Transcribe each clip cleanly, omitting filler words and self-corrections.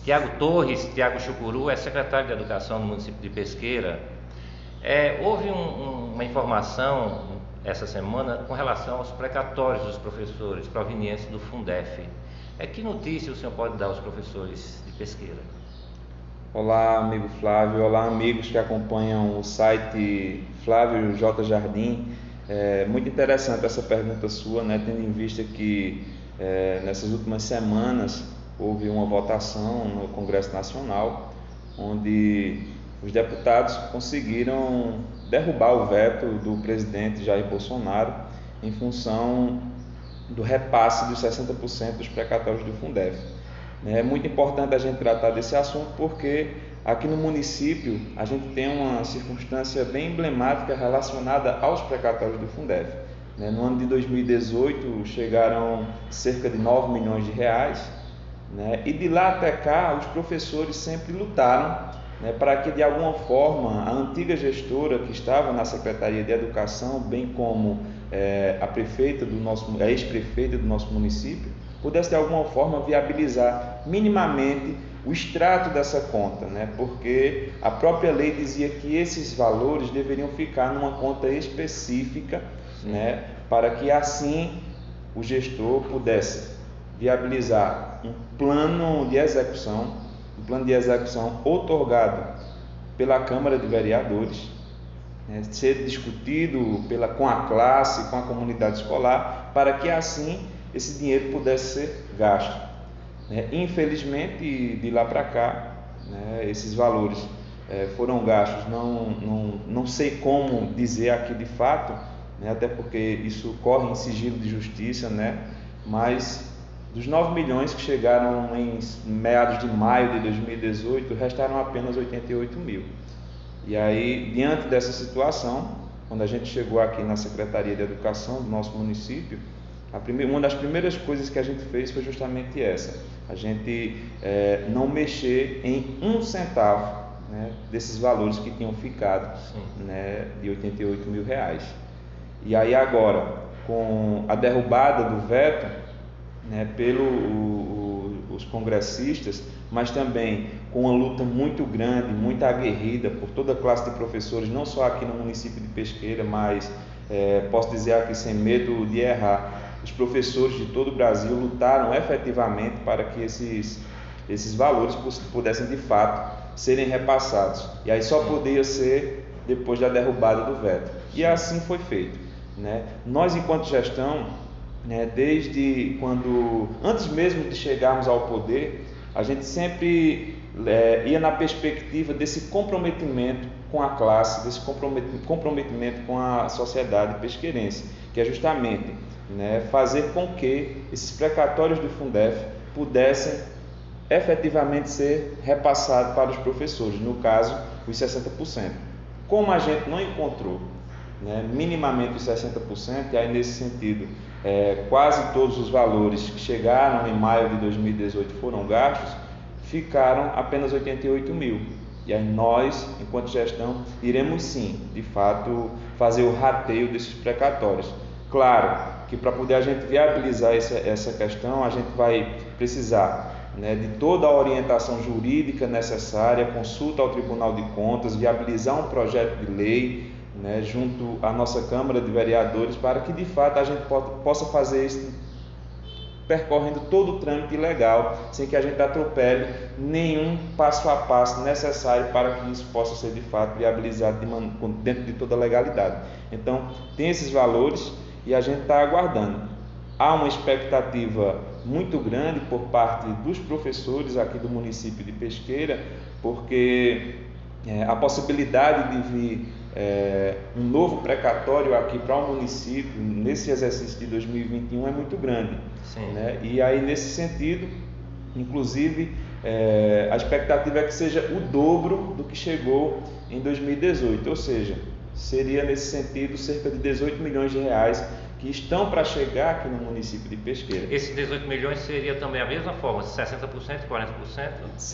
Tiago Torres, Tiago Chucuru, é secretário de Educação do município de Pesqueira. Houve uma informação essa semana com relação aos precatórios dos professores provenientes do Fundef. Que notícia o senhor pode dar aos professores de Pesqueira? Olá, amigo Flávio. Olá, amigos que acompanham o site Flávio J. Jardim. É muito interessante essa pergunta sua, né? Tendo em vista que nessas últimas semanas houve uma votação no Congresso Nacional, onde os deputados conseguiram derrubar o veto do presidente Jair Bolsonaro em função do repasse dos 60% dos precatórios do Fundef. É muito importante a gente tratar desse assunto porque aqui no município a gente tem uma circunstância bem emblemática relacionada aos precatórios do Fundef. No ano de 2018 chegaram cerca de 9 milhões de reais, e de lá até cá os professores sempre lutaram para que de alguma forma a antiga gestora que estava na Secretaria de Educação, bem como a ex-prefeita do nosso município, pudesse de alguma forma viabilizar minimamente o extrato dessa conta, porque a própria lei dizia que esses valores deveriam ficar numa conta específica, para que assim o gestor pudesse viabilizar um plano de execução outorgado pela Câmara de Vereadores, ser discutido com a classe, com a comunidade escolar, para que assim esse dinheiro pudesse ser gasto. Infelizmente, de lá para cá, esses valores foram gastos, não sei como dizer aqui de fato, até porque isso corre em sigilo de justiça, mas dos 9 milhões que chegaram em meados de maio de 2018, restaram apenas 88 mil. E aí, diante dessa situação, quando a gente chegou aqui na Secretaria de Educação do nosso município, uma das primeiras coisas que a gente fez foi justamente essa: a gente não mexer em um centavo desses valores que tinham ficado, de 88 mil reais. E aí agora, com a derrubada do veto pelos congressistas, mas também com uma luta muito grande, muito aguerrida por toda a classe de professores, não só aqui no município de Pesqueira, mas posso dizer aqui sem medo de errar, os professores de todo o Brasil lutaram efetivamente para que esses valores pudessem de fato serem repassados. E aí só poderia ser depois da derrubada do veto. E assim foi feito. Nós, enquanto gestão, desde antes mesmo de chegarmos ao poder, a gente sempre ia na perspectiva desse comprometimento com a classe, desse comprometimento com a sociedade pesqueirense, que é justamente fazer com que esses precatórios do Fundef pudessem efetivamente ser repassados para os professores, no caso, os 60%. Como a gente não encontrou minimamente os 60%, e aí nesse sentido, quase todos os valores que chegaram em maio de 2018 foram gastos, ficaram apenas 88 mil. E aí nós, enquanto gestão, iremos sim, de fato, fazer o rateio desses precatórios. Claro que para poder a gente viabilizar essa questão, a gente vai precisar de toda a orientação jurídica necessária, consulta ao Tribunal de Contas, viabilizar um projeto de lei, junto à nossa Câmara de Vereadores, para que de fato a gente possa fazer isso percorrendo todo o trâmite legal, sem que a gente atropele nenhum passo a passo necessário para que isso possa ser de fato viabilizado dentro de toda a legalidade. Então, tem esses valores e a gente está aguardando. Há uma expectativa muito grande por parte dos professores aqui do município de Pesqueira, porque a possibilidade de vir um novo precatório aqui para o município nesse exercício de 2021 é muito grande. E aí nesse sentido, inclusive, a expectativa é que seja o dobro do que chegou em 2018, ou seja, seria nesse sentido cerca de 18 milhões de reais que estão para chegar aqui no município de Pesqueira. Esses 18 milhões seria também a mesma forma, 60%, 40%?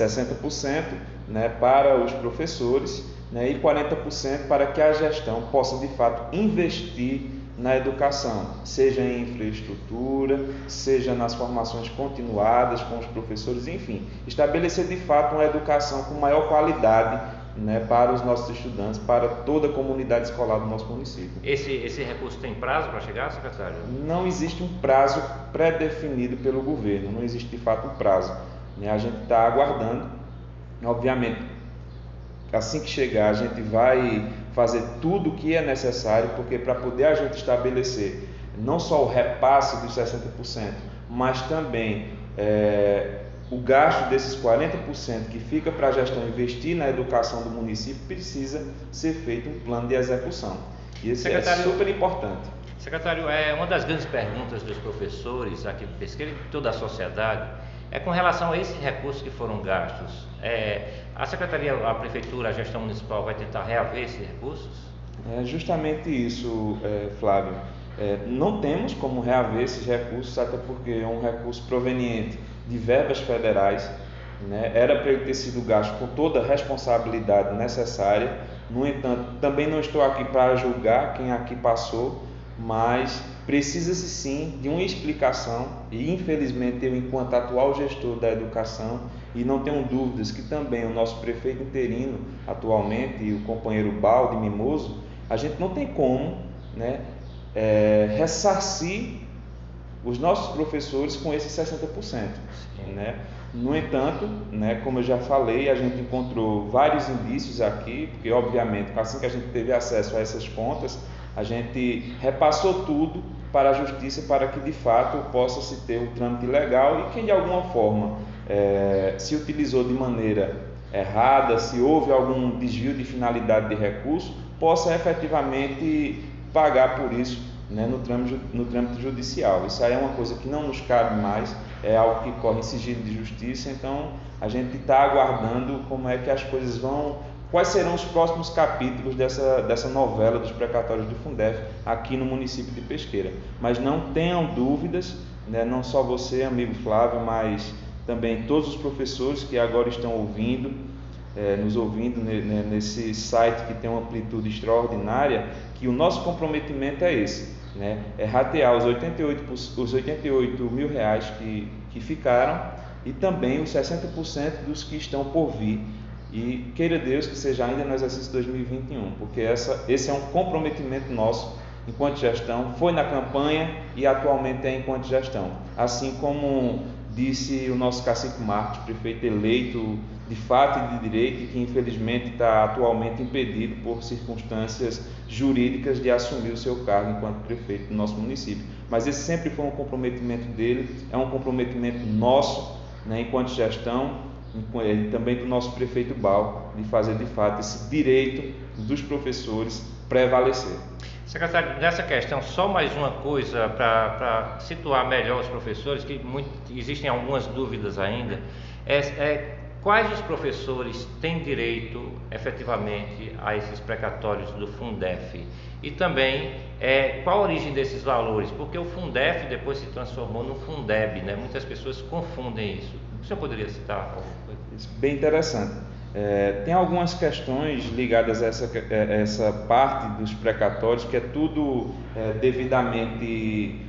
60% para os professores, e 40% para que a gestão possa de fato investir na educação, seja em infraestrutura, seja nas formações continuadas com os professores, enfim, estabelecer de fato uma educação com maior qualidade, né, para os nossos estudantes, para toda a comunidade escolar do nosso município. Esse recurso tem prazo para chegar, secretário? Não existe um prazo pré-definido pelo governo, não existe de fato um prazo, né? A gente está aguardando, obviamente, assim que chegar a gente vai fazer tudo o que é necessário, porque para poder a gente estabelecer não só o repasse dos 60%, mas também o gasto desses 40% que fica para a gestão investir na educação do município, precisa ser feito um plano de execução. E esse é super importante. Secretário, uma das grandes perguntas dos professores aqui de Pesqueira e de toda a sociedade é com relação a esses recursos que foram gastos. A Secretaria, a Prefeitura, a gestão municipal vai tentar reaver esses recursos? É justamente isso, Flávio. Não temos como reaver esses recursos, até porque é um recurso proveniente de verbas federais, né? Era para ele ter sido gasto com toda a responsabilidade necessária. No entanto, também não estou aqui para julgar quem aqui passou, mas precisa-se sim de uma explicação e infelizmente eu, enquanto atual gestor da educação, e não tenho dúvidas que também o nosso prefeito interino atualmente e o companheiro Baldi Mimoso, a gente não tem como, né, ressarcir os nossos professores com esses 60%, né? No entanto, né, como eu já falei, a gente encontrou vários indícios aqui, porque obviamente assim que a gente teve acesso a essas contas, a gente repassou tudo para a justiça para que de fato possa se ter o trâmite legal e quem de alguma forma se utilizou de maneira errada, se houve algum desvio de finalidade de recurso, possa efetivamente pagar por isso, né, no trâmite judicial. Isso aí é uma coisa que não nos cabe mais, é algo que corre em sigilo de justiça, então a gente está aguardando como é que as coisas vão, quais serão os próximos capítulos dessa novela dos precatórios do Fundef aqui no município de Pesqueira. Mas não tenham dúvidas, né, não só você, amigo Flávio, mas também todos os professores que agora estão nos ouvindo nesse site que tem uma amplitude extraordinária, que o nosso comprometimento é esse, né? É ratear os 88 mil reais que ficaram e também os 60% dos que estão por vir. E queira Deus que seja ainda no exercício 2021, porque esse é um comprometimento nosso enquanto gestão, foi na campanha e atualmente é enquanto gestão. Assim como disse o nosso cacique Marcos, prefeito eleito de fato e de direito, e que infelizmente está atualmente impedido por circunstâncias jurídicas de assumir o seu cargo enquanto prefeito do nosso município. Mas esse sempre foi um comprometimento dele, é um comprometimento nosso, né, enquanto gestão, e também do nosso prefeito Bal, de fazer de fato esse direito dos professores prevalecer. Secretário, nessa questão, só mais uma coisa para situar melhor os professores, que existem algumas dúvidas ainda, quais os professores têm direito efetivamente a esses precatórios do Fundef? E também qual a origem desses valores? Porque o Fundef depois se transformou no Fundeb, né? Muitas pessoas confundem isso. O senhor poderia citar alguma coisa? Isso, bem interessante. Tem algumas questões ligadas a essa parte dos precatórios, que é tudo devidamente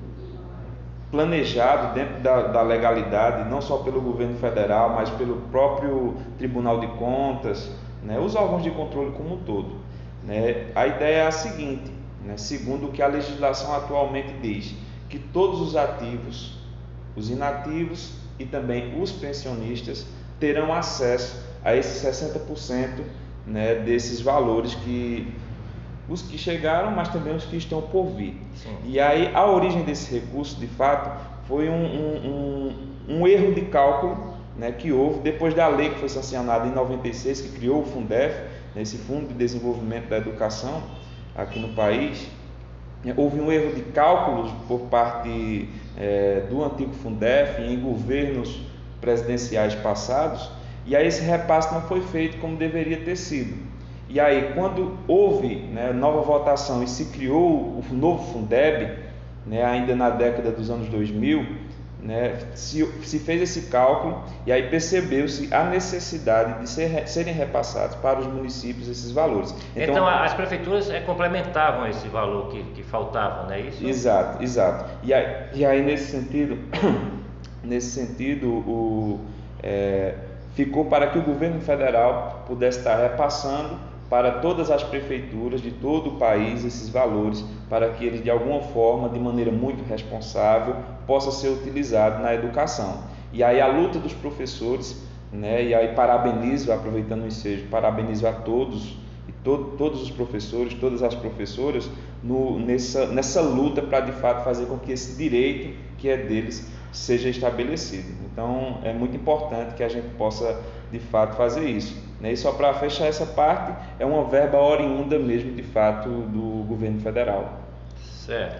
planejado dentro da legalidade, não só pelo governo federal, mas pelo próprio Tribunal de Contas, né, os órgãos de controle como um todo. Né? A ideia é a seguinte, né, segundo o que a legislação atualmente diz, que todos os ativos, os inativos e também os pensionistas terão acesso a esses 60%, né, desses valores os que chegaram, mas também os que estão por vir. Sim. E aí a origem desse recurso, de fato, foi um erro de cálculo, né, que houve depois da lei que foi sancionada em 96, que criou o Fundef, né, esse Fundo de Desenvolvimento da Educação aqui no país. Houve um erro de cálculos por parte do antigo Fundef em governos presidenciais passados, e aí esse repasse não foi feito como deveria ter sido. E aí, quando houve, né, nova votação e se criou o novo Fundeb, né, ainda na década dos anos 2000, né, se fez esse cálculo e aí percebeu-se a necessidade de serem repassados para os municípios esses valores. Então as prefeituras complementavam esse valor que faltava, não é isso? Exato. E aí nesse sentido, ficou para que o governo federal pudesse estar repassando para todas as prefeituras de todo o país esses valores, para que eles de alguma forma, de maneira muito responsável, possa ser utilizado na educação. E aí a luta dos professores, né, e aí aproveitando o ensejo, parabenizo a todos, todos os professores, todas as professoras, nessa luta para de fato fazer com que esse direito que é deles seja estabelecido. Então é muito importante que a gente possa de fato fazer isso, né? E só para fechar essa parte, é uma verba oriunda mesmo de fato do governo federal. Certo.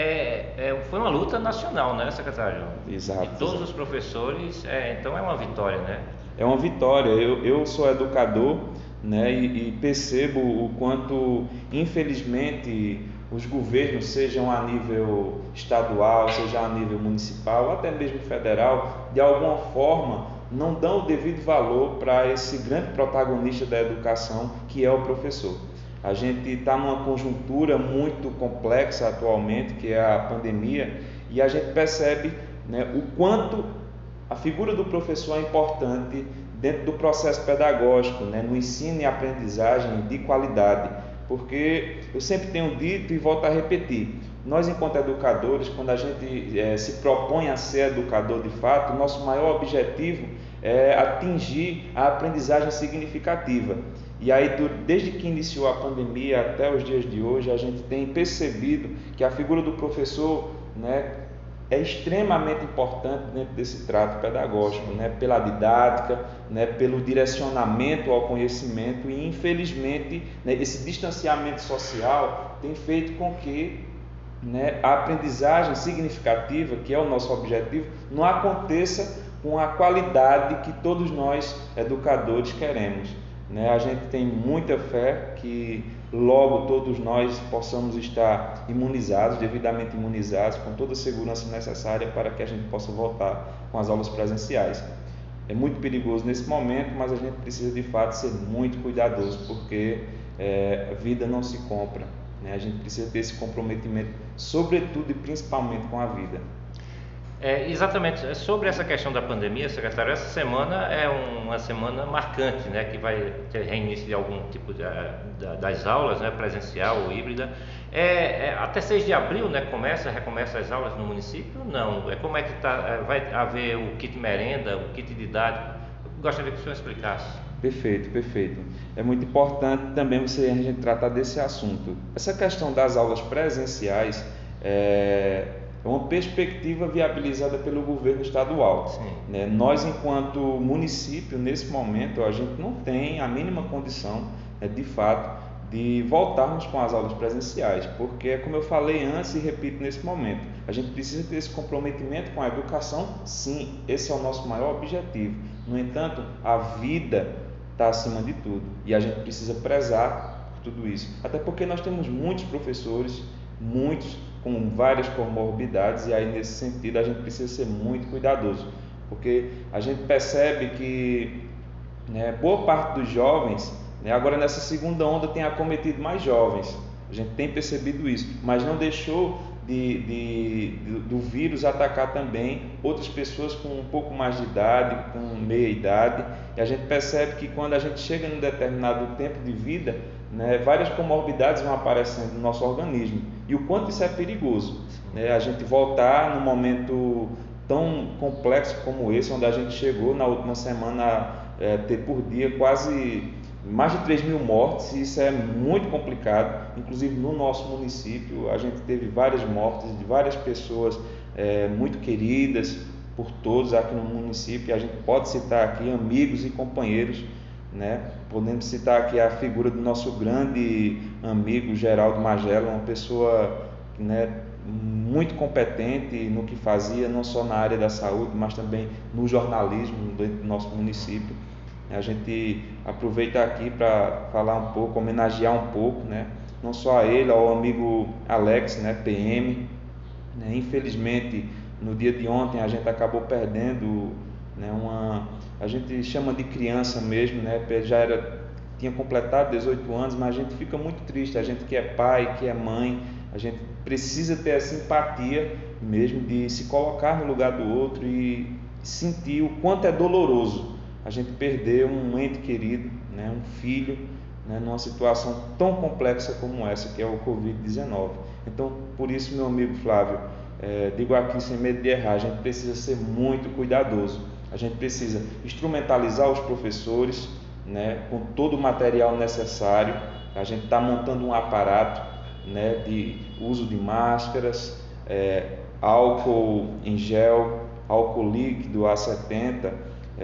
Foi uma luta nacional, né, secretário? Exato. De todos os professores, então é uma vitória, né? É uma vitória. Eu sou educador, né, e percebo o quanto, infelizmente, os governos, sejam a nível estadual, seja a nível municipal, ou até mesmo federal, de alguma forma não dão o devido valor para esse grande protagonista da educação, que é o professor. A gente está numa conjuntura muito complexa atualmente, que é a pandemia, e a gente percebe, né, o quanto a figura do professor é importante dentro do processo pedagógico, né, no ensino e aprendizagem de qualidade. Porque eu sempre tenho dito e volto a repetir, nós enquanto educadores, quando a gente se propõe a ser educador de fato, o nosso maior objetivo é atingir a aprendizagem significativa. E aí, desde que iniciou a pandemia até os dias de hoje, a gente tem percebido que a figura do professor, né, é extremamente importante dentro desse trato pedagógico, né, pela didática, né, pelo direcionamento ao conhecimento e, infelizmente, né, esse distanciamento social tem feito com que, né, a aprendizagem significativa, que é o nosso objetivo, não aconteça com a qualidade que todos nós, educadores, queremos. Né? A gente tem muita fé que logo todos nós possamos estar imunizados, devidamente imunizados, com toda a segurança necessária para que a gente possa voltar com as aulas presenciais. É muito perigoso nesse momento, mas a gente precisa de fato ser muito cuidadoso, porque a vida não se compra, né? A gente precisa ter esse comprometimento, sobretudo e principalmente com a vida. Exatamente. Sobre essa questão da pandemia, secretário, essa semana é uma semana marcante, né, que vai ter reinício de algum tipo das aulas, né, presencial ou híbrida. Até 6 de abril, né, recomeça as aulas no município? Não. Como é que vai haver o kit merenda, o kit didático? Eu gostaria que o senhor explicasse. Perfeito. É muito importante também a gente tratar desse assunto. Essa questão das aulas presenciais é uma perspectiva viabilizada pelo governo estadual. Né? Nós, enquanto município, nesse momento, a gente não tem a mínima condição, de fato, de voltarmos com as aulas presenciais, porque, como eu falei antes e repito nesse momento, a gente precisa ter esse comprometimento com a educação, sim, esse é o nosso maior objetivo. No entanto, a vida está acima de tudo e a gente precisa prezar por tudo isso, até porque nós temos muitos professores, muitos com várias comorbidades, e aí nesse sentido a gente precisa ser muito cuidadoso, porque a gente percebe que, né, boa parte dos jovens, né, agora nessa segunda onda tem acometido mais jovens, a gente tem percebido isso, mas não deixou do vírus atacar também outras pessoas com um pouco mais de idade, com meia idade, e a gente percebe que quando a gente chega num determinado tempo de vida, né, várias comorbidades vão aparecendo no nosso organismo, e o quanto isso é perigoso, né, a gente voltar num momento tão complexo como esse, onde a gente chegou na última semana a ter por dia quase mais de 3.000 mortes, e isso é muito complicado. Inclusive no nosso município a gente teve várias mortes de várias pessoas muito queridas por todos aqui no município, e a gente pode citar aqui amigos e companheiros, né? Podemos citar aqui a figura do nosso grande amigo Geraldo Magela, uma pessoa, né, muito competente no que fazia, não só na área da saúde, mas também no jornalismo dentro do nosso município. A gente aproveita aqui para falar um pouco, homenagear um pouco, né, não só a ele, ao amigo Alex, né, PM, né, infelizmente No dia de ontem a gente acabou perdendo, né, a gente chama de criança mesmo, né, tinha completado 18 anos, mas a gente fica muito triste, a gente que é pai, que é mãe, a gente precisa ter essa empatia mesmo de se colocar no lugar do outro e sentir o quanto é doloroso a gente perder um ente querido, né, um filho, né, numa situação tão complexa como essa, que é o Covid-19. Então, por isso, meu amigo Flávio, digo aqui sem medo de errar, a gente precisa ser muito cuidadoso, a gente precisa instrumentalizar os professores, né, com todo o material necessário. A gente está montando um aparato, né, de uso de máscaras, álcool em gel, álcool líquido A70,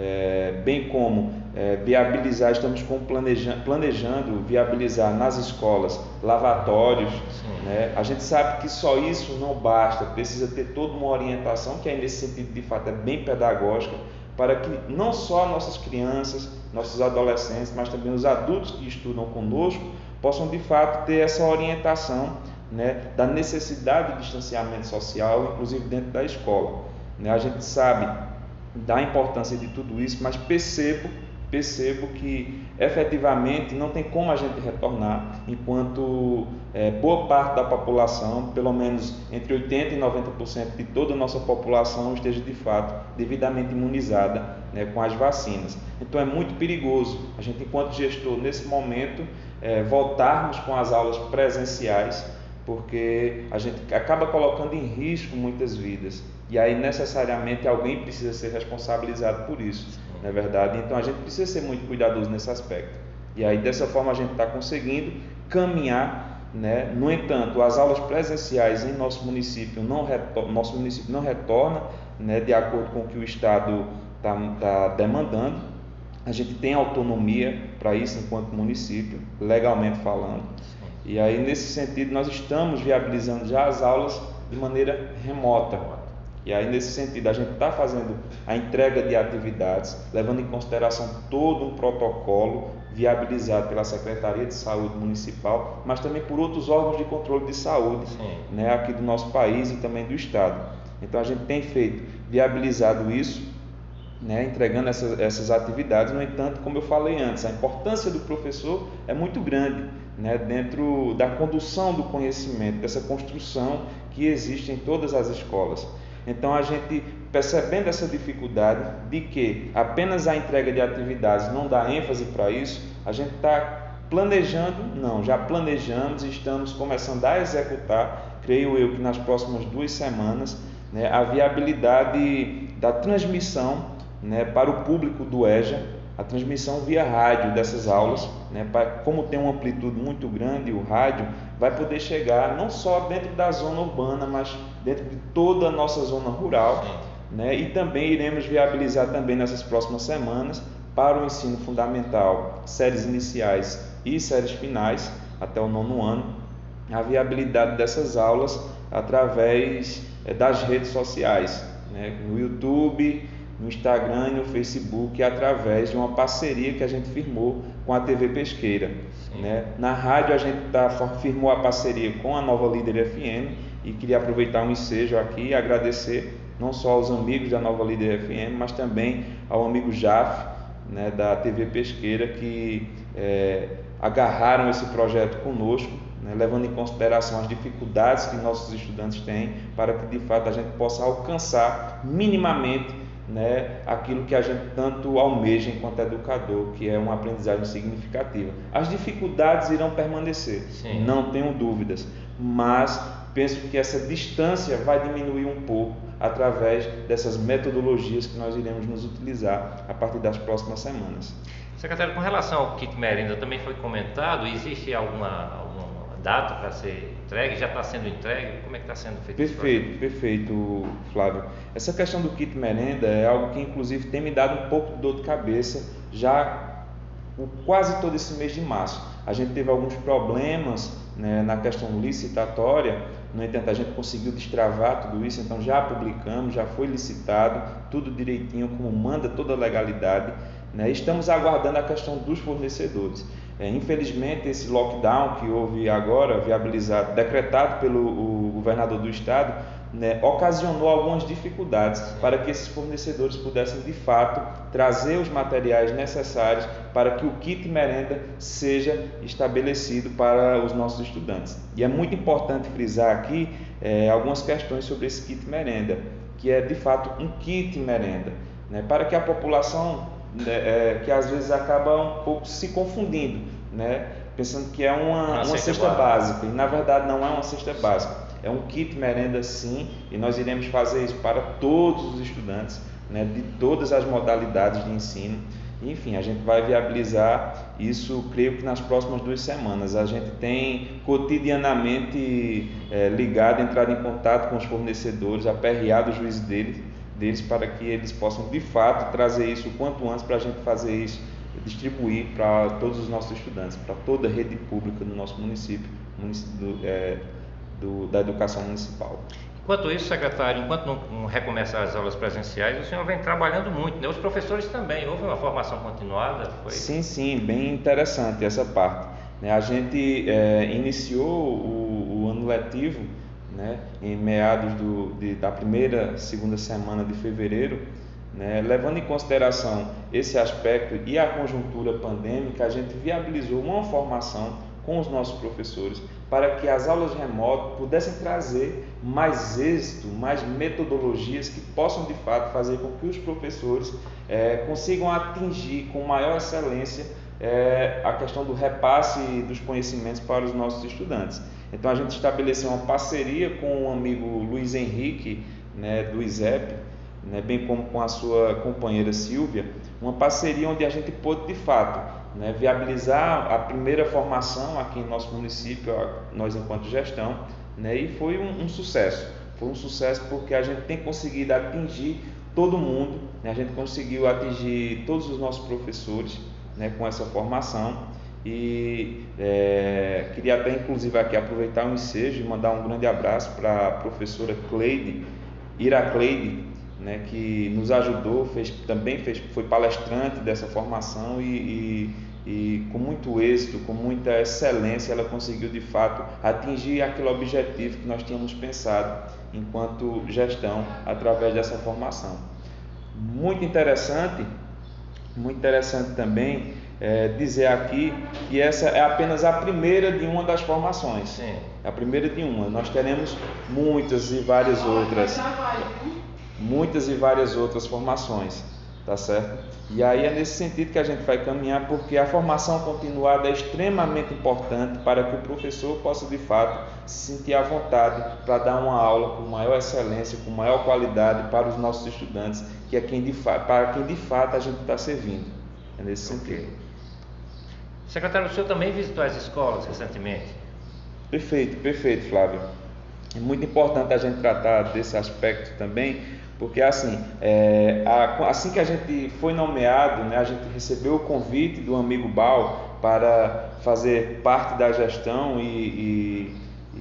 bem como viabilizar, estamos planejando viabilizar nas escolas lavatórios, né? A gente sabe que só isso não basta, precisa ter toda uma orientação que aí nesse sentido de fato é bem pedagógica, para que não só nossas crianças, nossos adolescentes, mas também os adultos que estudam conosco possam de fato ter essa orientação, né, da necessidade de distanciamento social, inclusive dentro da escola, né? A gente sabe da importância de tudo isso, mas percebo que efetivamente não tem como a gente retornar enquanto boa parte da população, pelo menos entre 80% e 90% de toda a nossa população esteja de fato devidamente imunizada, né, com as vacinas. Então é muito perigoso a gente, enquanto gestor, nesse momento, voltarmos com as aulas presenciais, porque a gente acaba colocando em risco muitas vidas. E aí necessariamente alguém precisa ser responsabilizado por isso, não é verdade? Então a gente precisa ser muito cuidadoso nesse aspecto. E aí dessa forma a gente está conseguindo caminhar, né? No entanto, as aulas presenciais em nosso município não retorna, né, de acordo com o que o Estado está demandando. A gente tem autonomia para isso enquanto município, legalmente falando. E aí nesse sentido nós estamos viabilizando já as aulas de maneira remota. E aí nesse sentido a gente está fazendo a entrega de atividades, levando em consideração todo um protocolo viabilizado pela Secretaria de Saúde Municipal, mas também por outros órgãos de controle de saúde, né, aqui do nosso país e também do Estado. Então a gente tem viabilizado isso, né, entregando essas atividades. No entanto, como eu falei antes, a importância do professor é muito grande, né, dentro da condução do conhecimento, dessa construção que existe em todas as escolas. Então a gente, percebendo essa dificuldade de que apenas a entrega de atividades não dá ênfase para isso, a gente está já planejamos e estamos começando a executar, creio eu que nas próximas 2 semanas, né, a viabilidade da transmissão, né, para o público do EJA, a transmissão via rádio dessas aulas, né, como tem uma amplitude muito grande, o rádio vai poder chegar não só dentro da zona urbana, mas dentro de toda a nossa zona rural, né, e também iremos viabilizar também nessas próximas semanas para o ensino fundamental, séries iniciais e séries finais, até o 9º ano, a viabilidade dessas aulas através das redes sociais, né, no YouTube, no Instagram e no Facebook, através de uma parceria que a gente firmou com a TV Pesqueira, né? Na rádio a gente firmou a parceria com a Nova Líder FM, e queria aproveitar um ensejo aqui e agradecer não só aos amigos da Nova Líder FM, mas também ao amigo Jaf, né, da TV Pesqueira, que agarraram esse projeto conosco, né, levando em consideração as dificuldades que nossos estudantes têm, para que de fato a gente possa alcançar minimamente, né, aquilo que a gente tanto almeja enquanto educador, que é uma aprendizagem significativa. As dificuldades irão permanecer, não tenho dúvidas, mas penso que essa distância vai diminuir um pouco através dessas metodologias que nós iremos nos utilizar a partir das próximas semanas. Secretário, com relação ao kit merenda, também foi comentado, existe alguma data para ser entregue? Já está sendo entregue? Como é que está sendo feito isso? Perfeito, Flávio. Essa questão do kit merenda é algo que inclusive tem me dado um pouco de dor de cabeça já quase todo esse mês de março. A gente teve alguns problemas, né, na questão licitatória, no entanto a gente conseguiu destravar tudo isso, então já publicamos, já foi licitado, tudo direitinho como manda toda a legalidade, né? Estamos aguardando a questão dos fornecedores. Infelizmente esse lockdown que houve agora, decretado pelo governador do estado, né, ocasionou algumas dificuldades para que esses fornecedores pudessem de fato trazer os materiais necessários para que o kit merenda seja estabelecido para os nossos estudantes. E é muito importante frisar aqui algumas questões sobre esse kit merenda, que é de fato um kit merenda, né, para que a população, que às vezes acaba um pouco se confundindo, né, pensando que é uma cesta básica, e na verdade não é uma cesta básica. É um kit merenda sim, e nós iremos fazer isso para todos os estudantes, né, de todas as modalidades de ensino. Enfim, a gente vai viabilizar isso, creio que nas próximas 2 semanas. A gente tem cotidianamente entrado em contato com os fornecedores, aperreado o juízo deles para que eles possam de fato trazer isso o quanto antes para a gente fazer isso, distribuir para todos os nossos estudantes, para toda a rede pública do nosso município, da educação municipal. Enquanto isso, secretário, enquanto não recomeçar as aulas presenciais, o senhor vem trabalhando muito, né? Os professores também, houve uma formação continuada? Foi? Sim, bem interessante essa parte. A gente iniciou o ano letivo, né, em meados da segunda semana de fevereiro, né, levando em consideração esse aspecto e a conjuntura pandêmica, a gente viabilizou uma formação com os nossos professores para que as aulas remotas pudessem trazer mais êxito, mais metodologias que possam de fato fazer com que os professores consigam atingir com maior excelência a questão do repasse dos conhecimentos para os nossos estudantes. Então a gente estabeleceu uma parceria com o amigo Luiz Henrique, né, do ISEP, né, bem como com a sua companheira Silvia, uma parceria onde a gente pôde de fato, né, viabilizar a primeira formação aqui em nosso município, nós enquanto gestão, né, e foi um sucesso. Foi um sucesso porque a gente tem conseguido atingir todo mundo, né, a gente conseguiu atingir todos os nossos professores, né, com essa formação. E queria até inclusive aqui aproveitar o ensejo e mandar um grande abraço para a professora Iracleide, né, que nos ajudou, foi palestrante dessa formação e com muito êxito, com muita excelência, ela conseguiu de fato atingir aquele objetivo que nós tínhamos pensado enquanto gestão através dessa formação. Muito interessante também dizer aqui que essa é apenas a primeira de uma das formações. Sim. A primeira de uma. Nós teremos muitas e várias outras formações, tá certo? E aí é nesse sentido que a gente vai caminhar, porque a formação continuada é extremamente importante para que o professor possa de fato se sentir à vontade para dar uma aula com maior excelência, com maior qualidade para os nossos estudantes, que é para quem de fato a gente está servindo. É nesse sentido. Secretário, o senhor também visitou as escolas recentemente? Perfeito, Flávio. É muito importante a gente tratar desse aspecto também, porque assim que a gente foi nomeado, né, a gente recebeu o convite do amigo Bal para fazer parte da gestão e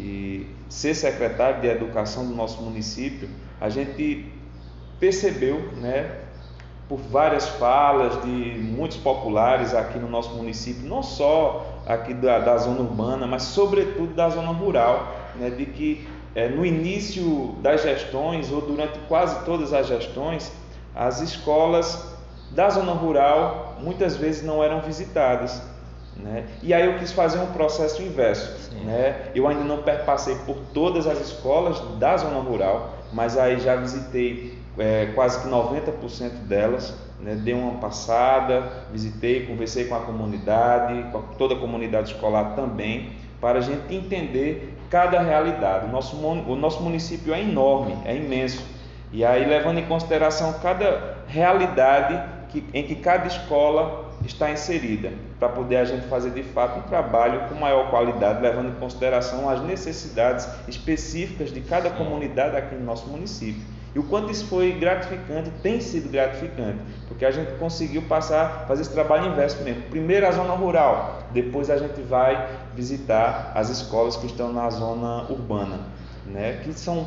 ser secretário de educação do nosso município. A gente percebeu, né, por várias falas de muitos populares aqui no nosso município, não só aqui da zona urbana, mas sobretudo da zona rural, né, de que no início das gestões, ou durante quase todas as gestões, as escolas da zona rural muitas vezes não eram visitadas, né? E aí eu quis fazer um processo inverso, né? Eu ainda não passei por todas as escolas da zona rural, mas aí já visitei quase que 90% delas, né? Dei uma passada, visitei, conversei com a comunidade, com toda a comunidade escolar também, para a gente entender cada realidade. O nosso município é enorme, é imenso, e aí levando em consideração cada realidade em que cada escola está inserida, para poder a gente fazer de fato um trabalho com maior qualidade, levando em consideração as necessidades específicas de cada comunidade aqui no nosso município. E o quanto isso foi gratificante, tem sido gratificante, porque a gente conseguiu fazer esse trabalho inverso mesmo. Primeiro a zona rural, depois a gente vai visitar as escolas que estão na zona urbana, né, que são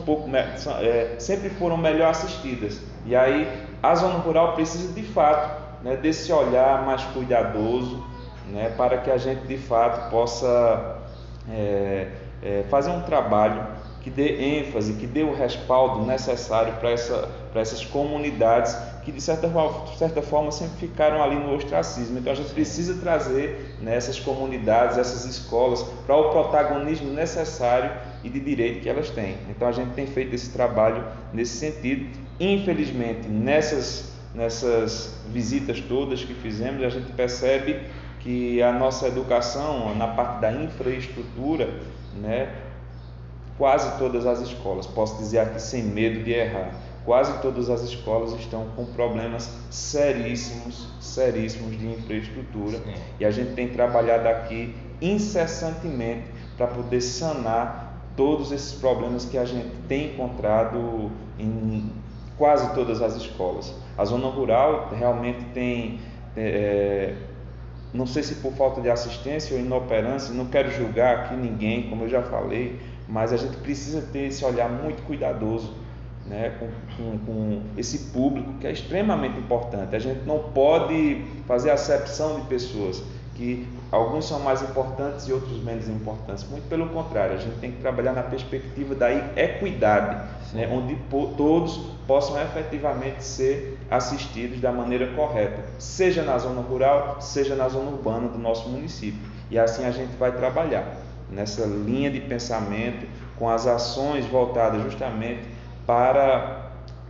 sempre foram melhor assistidas. E aí a zona rural precisa de fato, né, desse olhar mais cuidadoso, né, para que a gente de fato possa fazer um trabalho que dê ênfase, que dê o respaldo necessário para essas comunidades que de certa forma sempre ficaram ali no ostracismo. Então a gente precisa trazer nessas comunidades, essas escolas, para o protagonismo necessário e de direito que elas têm. Então a gente tem feito esse trabalho nesse sentido. Infelizmente, nessas visitas todas que fizemos, a gente percebe que a nossa educação, na parte da infraestrutura, né, quase todas as escolas, posso dizer aqui sem medo de errar, quase todas as escolas estão com problemas seríssimos de infraestrutura. Sim. E a gente tem trabalhado aqui incessantemente para poder sanar todos esses problemas que a gente tem encontrado em quase todas as escolas. A zona rural realmente tem, não sei se por falta de assistência ou inoperância, não quero julgar aqui ninguém, como eu já falei, mas a gente precisa ter esse olhar muito cuidadoso, né, com esse público que é extremamente importante. A gente não pode fazer acepção de pessoas, que alguns são mais importantes e outros menos importantes. Muito pelo contrário, a gente tem que trabalhar na perspectiva da equidade, né, onde todos possam efetivamente ser assistidos da maneira correta, seja na zona rural, seja na zona urbana do nosso município. E assim a gente vai trabalhar nessa linha de pensamento, com as ações voltadas justamente para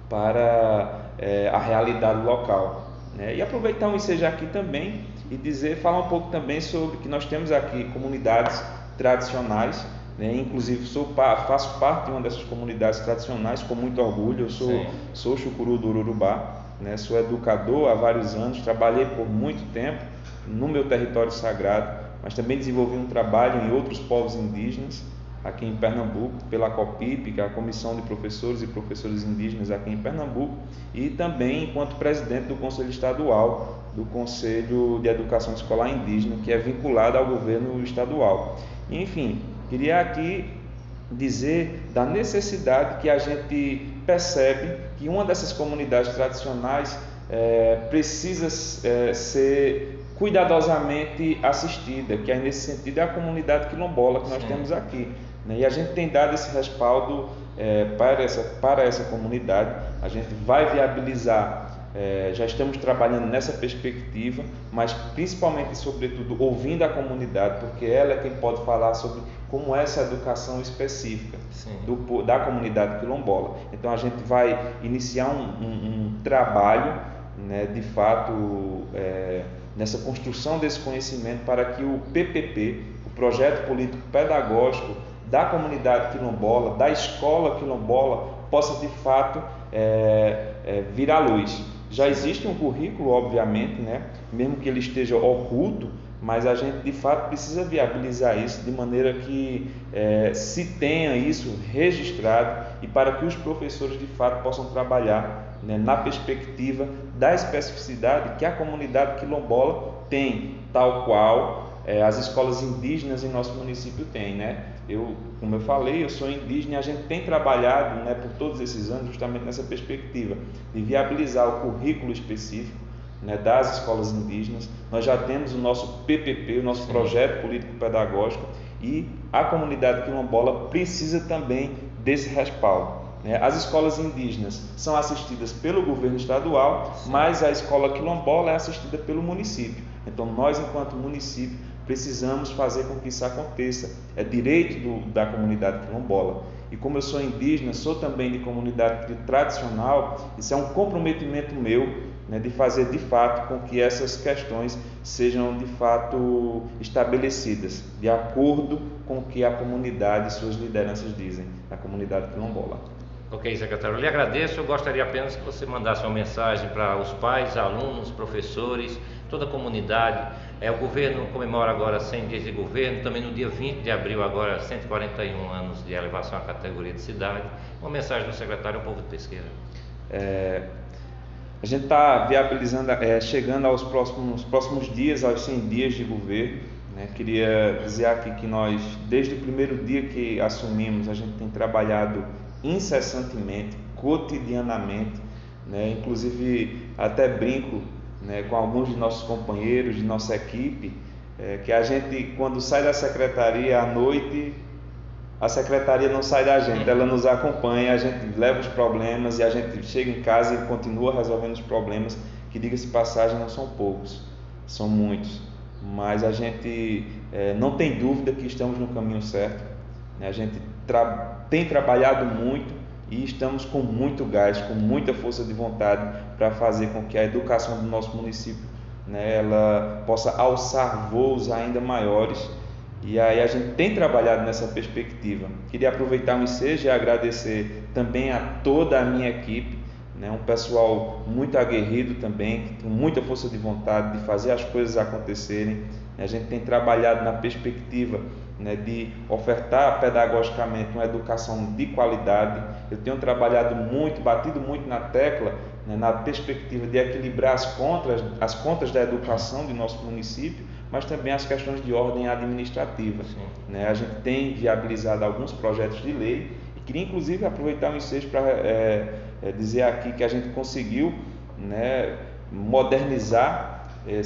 a realidade local, né? E aproveitar o Enseja Aqui também e falar um pouco também sobre que nós temos aqui comunidades tradicionais, né? Inclusive faço parte de uma dessas comunidades tradicionais com muito orgulho. Eu sou chucuru do Ururubá, né? Sou educador há vários anos, trabalhei por muito tempo no meu território sagrado, mas também desenvolvi um trabalho em outros povos indígenas aqui em Pernambuco, pela COPIP, que é a Comissão de Professores e Professoras Indígenas aqui em Pernambuco, e também enquanto presidente do Conselho Estadual do Conselho de Educação Escolar Indígena, que é vinculado ao governo estadual. Enfim, queria aqui dizer da necessidade que a gente percebe que uma dessas comunidades tradicionais precisa ser cuidadosamente assistida, que é nesse sentido é a comunidade quilombola que nós temos aqui, né? E a gente tem dado esse respaldo para essa comunidade. A gente vai viabilizar, já estamos trabalhando nessa perspectiva, mas principalmente, sobretudo, ouvindo a comunidade, porque ela é quem pode falar sobre como é essa educação específica da comunidade quilombola. Então a gente vai iniciar um trabalho, né, de fato, nessa construção desse conhecimento para que o PPP, o Projeto Político Pedagógico da comunidade quilombola, da escola quilombola, possa de fato vir à luz. Já existe um currículo, obviamente, né, mesmo que ele esteja oculto, mas a gente de fato precisa viabilizar isso de maneira que se tenha isso registrado e para que os professores de fato possam trabalhar, né, na perspectiva da especificidade que a comunidade quilombola tem, tal qual as escolas indígenas em nosso município têm, né? Como eu falei, eu sou indígena e a gente tem trabalhado, né, por todos esses anos justamente nessa perspectiva de viabilizar o currículo específico, né, das escolas indígenas. Nós já temos o nosso PPP, o nosso Projeto Político Pedagógico, e a comunidade quilombola precisa também desse respaldo, né? As escolas indígenas são assistidas pelo governo estadual, mas a escola quilombola é assistida pelo município. Então nós, enquanto município, precisamos fazer com que isso aconteça. É direito da comunidade quilombola. E como eu sou indígena, sou também de comunidade tradicional, isso é um comprometimento meu, né, de fazer de fato com que essas questões sejam de fato estabelecidas, de acordo com o que a comunidade e suas lideranças dizem, a comunidade quilombola. Ok, secretário, eu lhe agradeço. Eu gostaria apenas que você mandasse uma mensagem para os pais, alunos, professores, toda a comunidade. O governo comemora agora 100 dias de governo, também no dia 20 de abril, agora 141 anos de elevação à categoria de cidade. Uma mensagem do secretário ao povo de Pesqueira. A gente está viabilizando, chegando aos próximos dias, aos 100 dias de governo, né? Queria dizer aqui que nós, desde o primeiro dia que assumimos, a gente tem trabalhado incessantemente, cotidianamente, né? Inclusive até brinco, né, com alguns de nossos companheiros, de nossa equipe, que a gente, quando sai da secretaria à noite, a secretaria não sai da gente, ela nos acompanha, a gente leva os problemas e a gente chega em casa e continua resolvendo os problemas, que, diga-se de passagem, não são poucos, são muitos, mas a gente não tem dúvida que estamos no caminho certo, né? A gente tem trabalhado muito e estamos com muito gás, com muita força de vontade para fazer com que a educação do nosso município, né, ela possa alçar voos ainda maiores. E aí a gente tem trabalhado nessa perspectiva. Queria aproveitar o ensejo e agradecer também a toda a minha equipe, né, um pessoal muito aguerrido também, que tem muita força de vontade de fazer as coisas acontecerem. A gente tem trabalhado na perspectiva, né, de ofertar pedagogicamente uma educação de qualidade. Eu tenho trabalhado muito, batido muito na tecla, né, na perspectiva de equilibrar as contas da educação de nosso município, mas também as questões de ordem administrativa, né? A gente tem viabilizado alguns projetos de lei e queria inclusive aproveitar o ensejo para dizer aqui que a gente conseguiu, né, modernizar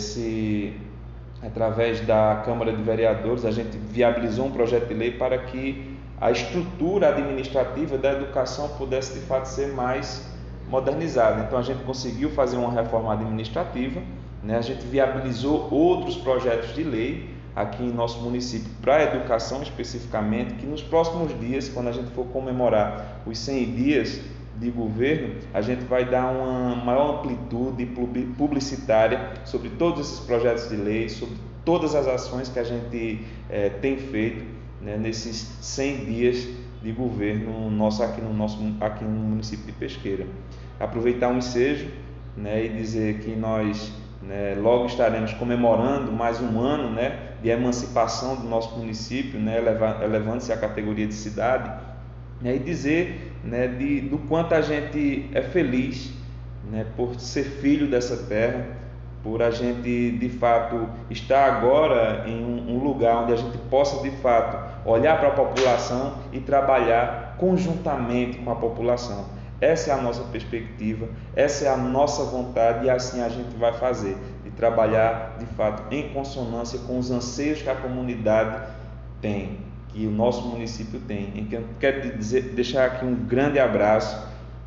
através da Câmara de Vereadores, a gente viabilizou um projeto de lei para que a estrutura administrativa da educação pudesse de fato ser mais modernizada. Então a gente conseguiu fazer uma reforma administrativa, né? A gente viabilizou outros projetos de lei aqui em nosso município para a educação especificamente, que nos próximos dias, quando a gente for comemorar os 100 dias de governo, a gente vai dar uma maior amplitude publicitária sobre todos esses projetos de lei, sobre todas as ações que a gente tem feito, né, nesses 100 dias de governo aqui no município de Pesqueira. Aproveitar o ensejo, né, e dizer que nós, né, logo estaremos comemorando mais um ano, né, de emancipação do nosso município, né, elevando-se à categoria de cidade, né, e dizer, né, do quanto a gente é feliz, né, por ser filho dessa terra, por a gente de fato estar agora em um lugar onde a gente possa de fato olhar para a população e trabalhar conjuntamente com a população. Essa é a nossa perspectiva, essa é a nossa vontade e assim a gente vai fazer, de trabalhar de fato em consonância com os anseios que a comunidade tem, que o nosso município tem. Então, quero deixar aqui um grande abraço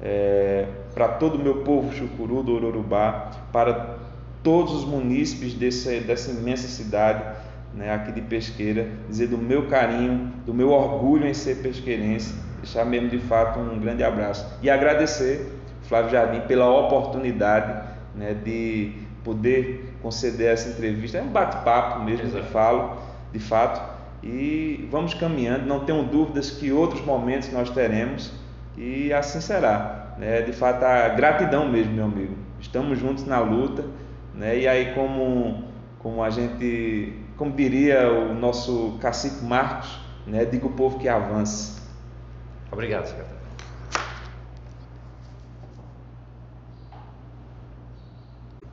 para todo o meu povo chucuru do Ororubá, para todos os munícipes dessa imensa cidade, né, aqui de Pesqueira, dizer do meu carinho, do meu orgulho em ser pesqueirense, deixar mesmo de fato um grande abraço e agradecer Flávio Jardim pela oportunidade, né, de poder conceder essa entrevista. É um bate-papo mesmo, que falo de fato, e vamos caminhando, não tenho dúvidas que outros momentos nós teremos e assim será, né? De fato, a gratidão mesmo, meu amigo, estamos juntos na luta, né? E aí como diria o nosso cacique Marcos, né, diga o povo que avance. Obrigado, secretário.